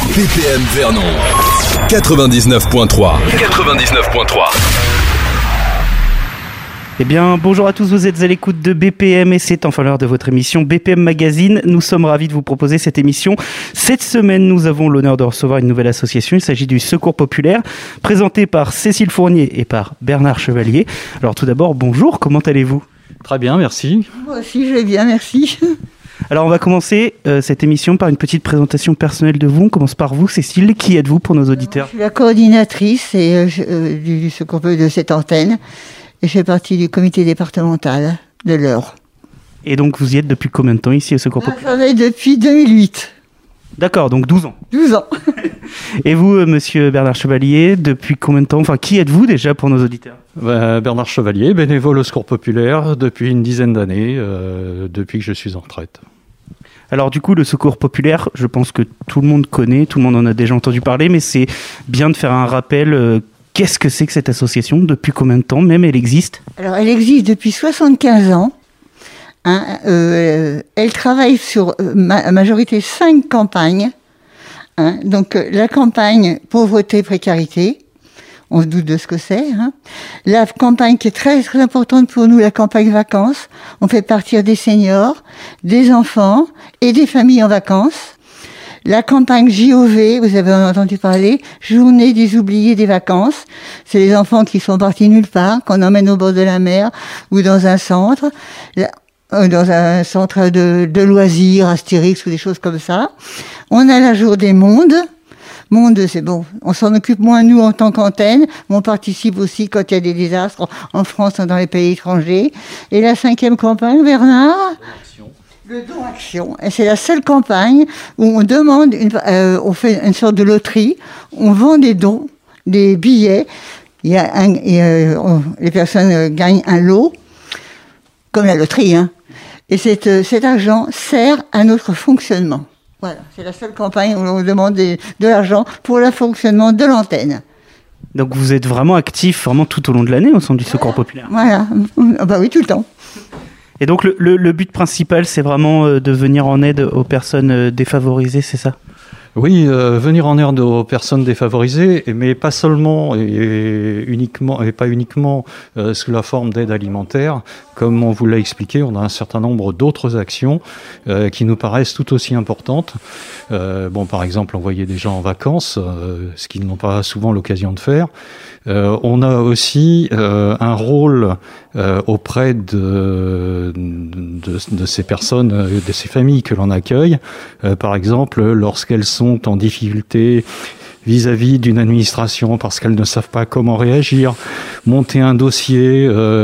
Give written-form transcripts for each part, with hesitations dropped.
BPM Vernon 99.3. Eh bien, bonjour à tous, vous êtes à l'écoute de BPM et c'est enfin l'heure de votre émission BPM Magazine. Nous sommes ravis de vous proposer cette émission. Cette semaine, nous avons l'honneur de recevoir une nouvelle association. Il s'agit du Secours Populaire, présentée par Cécile Fournier et par Bernard Chevalier. Alors tout d'abord, bonjour, comment allez-vous ? Très bien, merci. Moi aussi, je vais bien, merci. Alors on va commencer cette émission par une petite présentation personnelle de vous. On commence par vous, Cécile. Qui êtes-vous pour nos auditeurs ? Je suis la coordinatrice du Secours de cette antenne. Et je fais partie du comité départemental de l'Eure. Et donc, vous y êtes depuis combien de temps ici au Secours Populaire ? Je travaille depuis 2008. D'accord, donc 12 ans. 12 ans. Et vous, monsieur Bernard Chevalier, depuis combien de temps ? Enfin, qui êtes-vous déjà pour nos auditeurs ? Bernard Chevalier, bénévole au Secours Populaire depuis une dizaine d'années, depuis que je suis en retraite. Alors du coup, le Secours Populaire, je pense que tout le monde connaît, tout le monde en a déjà entendu parler, mais c'est bien de faire un rappel. Qu'est-ce que c'est que cette association ? Depuis combien de temps même elle existe ? Alors, elle existe depuis 75 ans. Elle travaille sur majorité 5 campagnes. Donc, la campagne pauvreté, précarité. On se doute de ce que c'est. La campagne qui est très, très importante pour nous, la campagne vacances. On fait partir des seniors, des enfants et des familles en vacances. La campagne JOV, vous avez entendu parler, Journée des oubliés des vacances. C'est les enfants qui sont partis nulle part, qu'on emmène au bord de la mer ou dans un centre de loisirs, Astérix ou des choses comme ça. On a la Jour des mondes. Monde, c'est bon, on s'en occupe moins nous en tant qu'antenne, mais on participe aussi quand il y a des désastres en France ou dans les pays étrangers. Et la 5e campagne, Bernard ? Le don action, et c'est la seule campagne où on demande, on fait une sorte de loterie, on vend des dons, des billets, les personnes gagnent un lot, comme la loterie, et cet argent sert à notre fonctionnement. Voilà, c'est la seule campagne où on demande de l'argent pour le fonctionnement de l'antenne. Donc vous êtes vraiment actif vraiment tout au long de l'année au sein du Secours Populaire. Voilà, bah oui, tout le temps. Et donc le but principal, c'est vraiment de venir en aide aux personnes défavorisées, c'est ça ? Oui, venir en aide aux personnes défavorisées, mais pas seulement et pas uniquement sous la forme d'aide alimentaire. Comme on vous l'a expliqué, on a un certain nombre d'autres actions qui nous paraissent tout aussi importantes. Par exemple, envoyer des gens en vacances, ce qu'ils n'ont pas souvent l'occasion de faire. On a aussi un rôle auprès de ces personnes, de ces familles que l'on accueille. Par exemple, lorsqu'elles sont en difficulté vis-à-vis d'une administration parce qu'elles ne savent pas comment réagir, monter un dossier,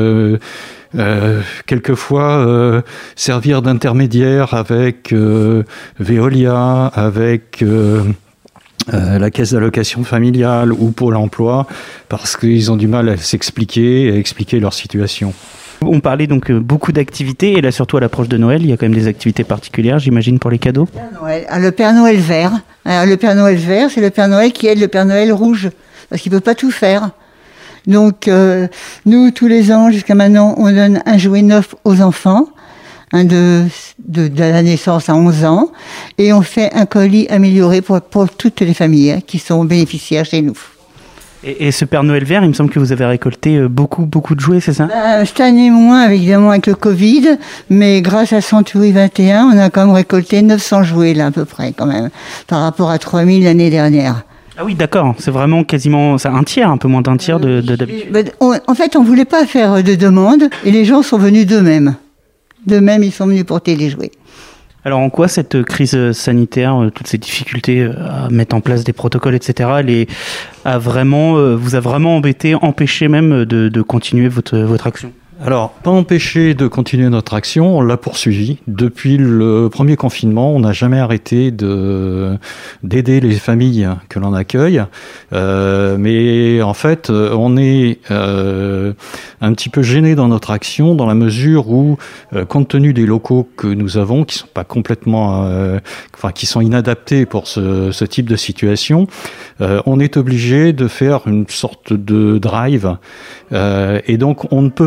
quelquefois servir d'intermédiaire avec Veolia, avec la caisse d'allocation familiale ou Pôle emploi, parce qu'ils ont du mal à s'expliquer et à expliquer leur situation. On parlait donc beaucoup d'activités, et là surtout à l'approche de Noël, il y a quand même des activités particulières, j'imagine, pour les cadeaux. Le Père Noël vert. Alors, le Père Noël vert, c'est le Père Noël qui aide le Père Noël rouge, parce qu'il ne peut pas tout faire. Donc, nous, tous les ans, jusqu'à maintenant, on donne un jouet neuf aux enfants, de la naissance à 11 ans, et on fait un colis amélioré pour toutes les familles qui sont bénéficiaires chez nous. Et ce Père Noël vert, il me semble que vous avez récolté beaucoup de jouets, c'est ça ? Cette année moins, évidemment, avec le Covid, mais grâce à Century 21, on a quand même récolté 900 jouets, là, à peu près, quand même, par rapport à 3000 l'année dernière. Ah oui, d'accord, c'est vraiment quasiment un tiers, un peu moins d'un tiers de d'habitude. En fait, on ne voulait pas faire de demande, et les gens sont venus d'eux-mêmes. D'eux-mêmes, ils sont venus porter les jouets. Alors en quoi cette crise sanitaire, toutes ces difficultés à mettre en place des protocoles, etc., vous a vraiment empêché même de continuer votre action ? Alors, pas empêché de continuer notre action, on l'a poursuivi. Depuis le premier confinement, on n'a jamais arrêté d'aider les familles que l'on accueille. Mais en fait, on est un petit peu gêné dans notre action, dans la mesure où, compte tenu des locaux que nous avons, qui sont pas complètement, qui sont inadaptés pour ce type de situation, on est obligé de faire une sorte de drive. Et donc, on ne peut pas avoir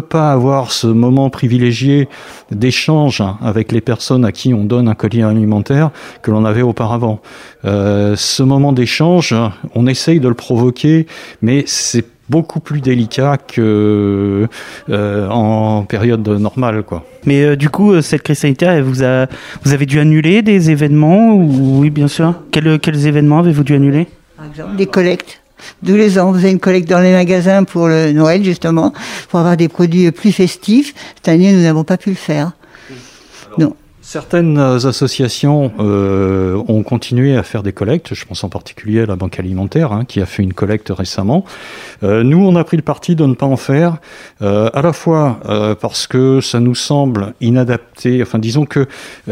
avoir ce moment privilégié d'échange avec les personnes à qui on donne un colis alimentaire que l'on avait auparavant. Ce moment d'échange, on essaye de le provoquer, mais c'est beaucoup plus délicat que en période normale, quoi. Mais du coup, cette crise sanitaire, vous avez dû annuler des événements ou... Oui, bien sûr. Quels événements avez-vous dû annuler? Par exemple, des collectes. Tous les ans, on faisait une collecte dans les magasins pour le Noël, justement, pour avoir des produits plus festifs. Cette année, nous n'avons pas pu le faire. Non. Certaines associations ont continué à faire des collectes. Je pense en particulier à la Banque Alimentaire, qui a fait une collecte récemment. Nous, on a pris le parti de ne pas en faire, à la fois parce que ça nous semble inadapté. Enfin, disons que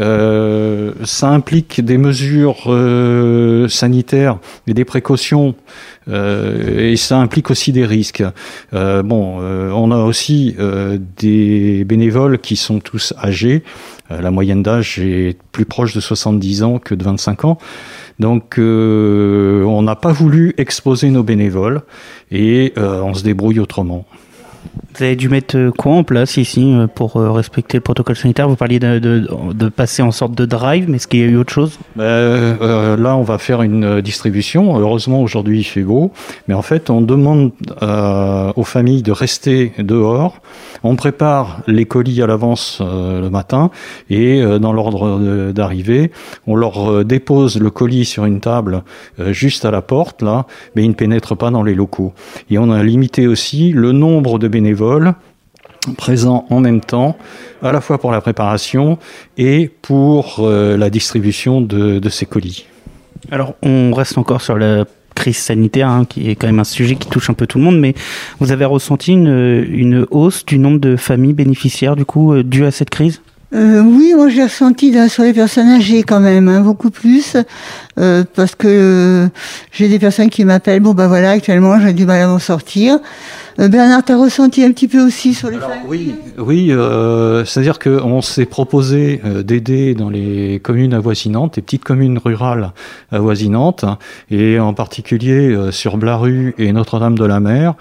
ça implique des mesures sanitaires et des précautions. Et ça implique aussi des risques. On a aussi des bénévoles qui sont tous âgés. La moyenne d'âge est plus proche de 70 ans que de 25 ans. Donc on n'a pas voulu exposer nos bénévoles et on se débrouille autrement. Vous avez dû mettre quoi en place ici pour respecter le protocole sanitaire? Vous parliez de passer en sorte de drive, mais est-ce qu'il y a eu autre chose? Là, on va faire une distribution. Heureusement, aujourd'hui, il fait beau. Mais en fait, on demande aux familles de rester dehors. On prépare les colis à l'avance le matin et dans l'ordre d'arrivée, on leur dépose le colis sur une table juste à la porte, là, mais ils ne pénètrent pas dans les locaux. Et on a limité aussi le nombre de bénévoles présents en même temps, à la fois pour la préparation et pour la distribution de ces colis. Alors, on reste encore sur la crise sanitaire, qui est quand même un sujet qui touche un peu tout le monde, mais vous avez ressenti une hausse du nombre de familles bénéficiaires, du coup, due à cette crise? Oui, moi j'ai ressenti sur les personnes âgées quand même, beaucoup plus, parce que j'ai des personnes qui m'appellent, voilà, actuellement j'ai du mal à m'en sortir. Bernard, t'as ressenti un petit peu aussi sur les familles? Oui, c'est-à-dire qu'on s'est proposé d'aider dans les communes avoisinantes, les petites communes rurales avoisinantes, et en particulier sur Blaru et Notre-Dame-de-la-Mer.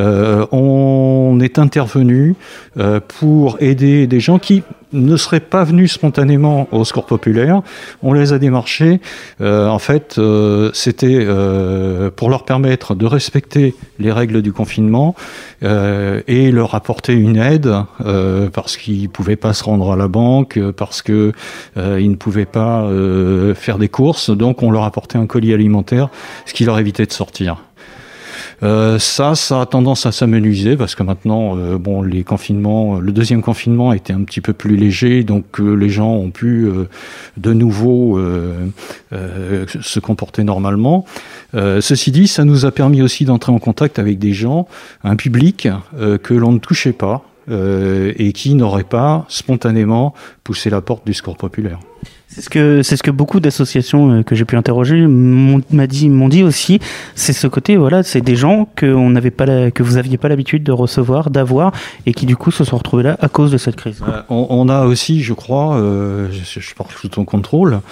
On est intervenu pour aider des gens qui ne seraient pas venus spontanément au Secours populaire. On les a démarchés. En fait, c'était pour leur permettre de respecter les règles du confinement et leur apporter une aide parce qu'ils ne pouvaient pas se rendre à la banque, parce qu'ils ne pouvaient pas faire des courses. Donc, on leur apportait un colis alimentaire, ce qui leur évitait de sortir. Ça a tendance à s'amenuiser parce que maintenant, les confinements, le deuxième confinement a été un petit peu plus léger, donc les gens ont pu de nouveau se comporter normalement. Ceci dit, ça nous a permis aussi d'entrer en contact avec des gens, un public que l'on ne touchait pas et qui n'aurait pas spontanément poussé la porte du Secours populaire. C'est ce que beaucoup d'associations que j'ai pu interroger m'ont dit aussi. C'est ce côté, voilà, c'est des gens que vous aviez pas l'habitude de recevoir, d'avoir, et qui du coup se sont retrouvés là à cause de cette crise. On a aussi, je crois, je parle sous ton contrôle,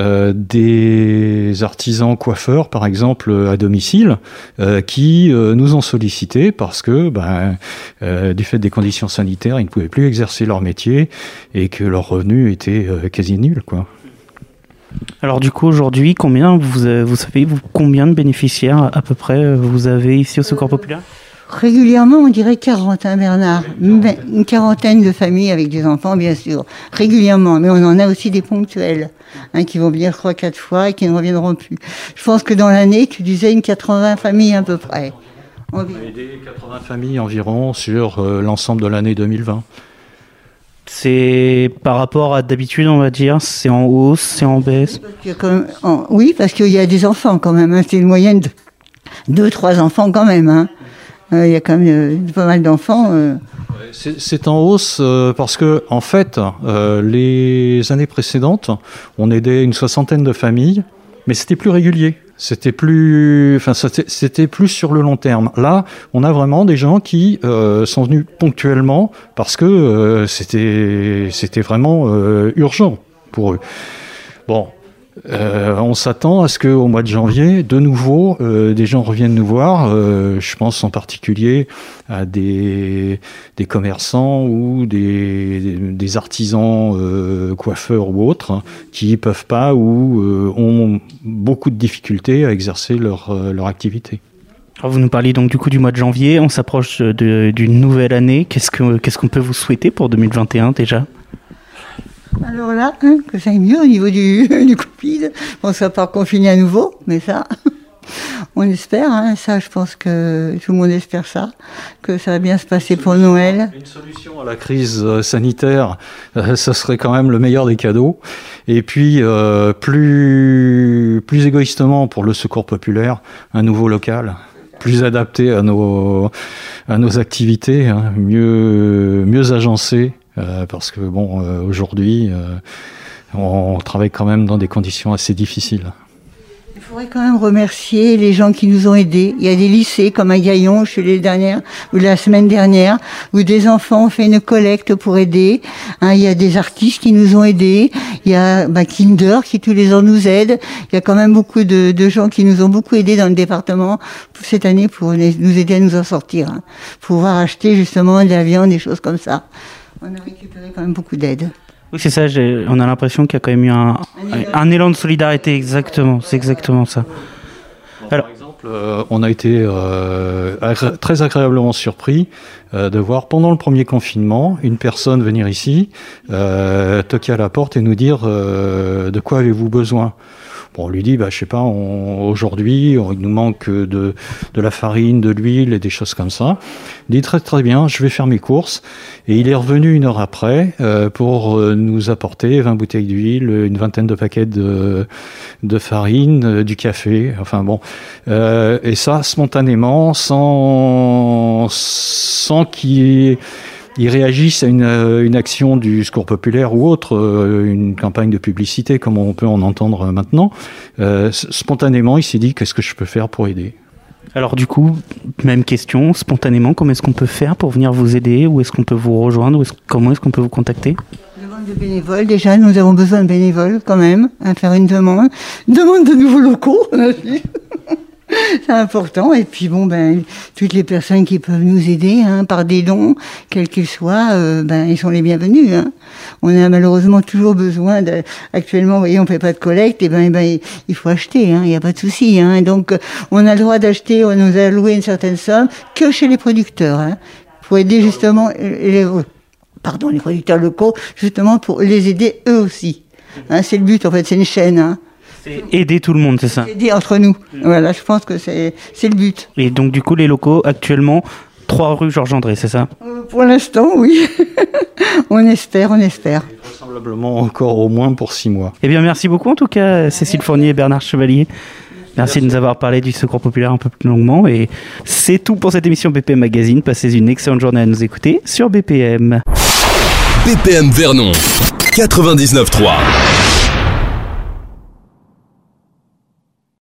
des artisans coiffeurs, par exemple, à domicile, qui nous ont sollicité parce que, du fait des conditions sanitaires, ils ne pouvaient plus exercer leur métier et que leur revenu était quasi nul, quoi. Alors du coup aujourd'hui, combien vous savez combien de bénéficiaires à peu près vous avez ici au Secours populaire? Régulièrement, on dirait 40, Bernard. Une quarantaine de familles avec des enfants, bien sûr. Régulièrement, mais on en a aussi des ponctuels, qui vont venir 3-4 fois et qui ne reviendront plus. Je pense que dans l'année, tu disais une 80 familles à peu près. On a aidé 80 familles environ sur l'ensemble de l'année 2020. C'est par rapport à d'habitude, on va dire, c'est en hausse, c'est en baisse? Oui, parce qu'il y a des enfants quand même. C'est une moyenne de 2-3 enfants quand même. Il y a quand même pas mal d'enfants. C'est en hausse parce que, en fait, les années précédentes, on aidait une 60aine de familles, mais c'était plus régulier. C'était plus sur le long terme. Là, on a vraiment des gens qui sont venus ponctuellement parce que c'était vraiment urgent pour eux. Bon, On s'attend à ce qu'au mois de janvier, de nouveau, des gens reviennent nous voir. Je pense en particulier à des commerçants ou des artisans coiffeurs ou autres qui peuvent pas ou ont beaucoup de difficultés à exercer leur activité. Alors vous nous parliez donc du coup du mois de janvier, on s'approche d'une nouvelle année. Qu'est-ce qu'on peut vous souhaiter pour 2021 déjà ? Alors là, que ça aille mieux au niveau du Covid. On ne sera pas confiné à nouveau, mais ça, on espère. Ça, je pense que tout le monde espère ça, que ça va bien se passer pour Noël. Une solution à la crise sanitaire, ça serait quand même le meilleur des cadeaux. Et puis, plus égoïstement pour le secours populaire, un nouveau local, plus adapté à nos activités, mieux agencé. Parce que aujourd'hui, on travaille quand même dans des conditions assez difficiles. Il faudrait quand même remercier les gens qui nous ont aidés. Il y a des lycées comme à Gaillon, je suis allée la semaine dernière, où des enfants ont fait une collecte pour aider. Il y a des artistes qui nous ont aidés. Il y a Kinder qui tous les ans nous aide. Il y a quand même beaucoup de gens qui nous ont beaucoup aidés dans le département cette année pour nous aider à nous en sortir. Pouvoir acheter justement de la viande, des choses comme ça. On a récupéré quand même beaucoup d'aide. Oui, c'est ça, on a l'impression qu'il y a quand même eu un élan de solidarité, exactement, c'est exactement ça. Alors, par exemple, on a été très agréablement surpris de voir pendant le premier confinement une personne venir ici, toquer à la porte et nous dire de quoi avez-vous besoin ? Bon, on lui dit, je sais pas, aujourd'hui, il nous manque de la farine, de l'huile et des choses comme ça. Il dit très très bien, je vais faire mes courses. Et il est revenu 1 heure après pour nous apporter 20 bouteilles d'huile, une vingtaine de paquets de farine, du café, enfin bon. Et ça, spontanément, sans qu'il réagissent à une action du Secours populaire ou autre, une campagne de publicité comme on peut en entendre maintenant. Spontanément, il s'est dit, qu'est-ce que je peux faire pour aider ? Alors du coup, même question, spontanément, comment est-ce qu'on peut faire pour venir vous aider ? Où est-ce qu'on peut vous rejoindre ? Comment est-ce qu'on peut vous contacter ? Demande de bénévoles, déjà, nous avons besoin de bénévoles quand même, à faire une demande. Demande de nouveaux locaux, c'est important. Et puis toutes les personnes qui peuvent nous aider par des dons, quels qu'ils soient, ils sont les bienvenus. On a malheureusement toujours besoin actuellement, vous voyez, on fait pas de collecte, il faut acheter, il n'y a pas de souci. Donc on a le droit d'acheter, on nous a alloué une certaine somme que chez les producteurs, pour aider justement les producteurs locaux, justement pour les aider eux aussi. C'est le but, en fait, c'est une chaîne. C'est aider tout le monde, c'est ça ? Aider entre nous. Voilà, je pense que c'est le but. Et donc, du coup, les locaux, actuellement, 3 rue Georges-André, c'est ça ? Pour l'instant, oui. On espère. Vraisemblablement encore au moins pour 6 mois. Eh bien, merci beaucoup, en tout cas, Cécile Fournier et Bernard Chevalier. Merci de nous avoir parlé du Secours populaire un peu plus longuement. Et c'est tout pour cette émission BPM Magazine. Passez une excellente journée à nous écouter sur BPM. BPM Vernon 99.3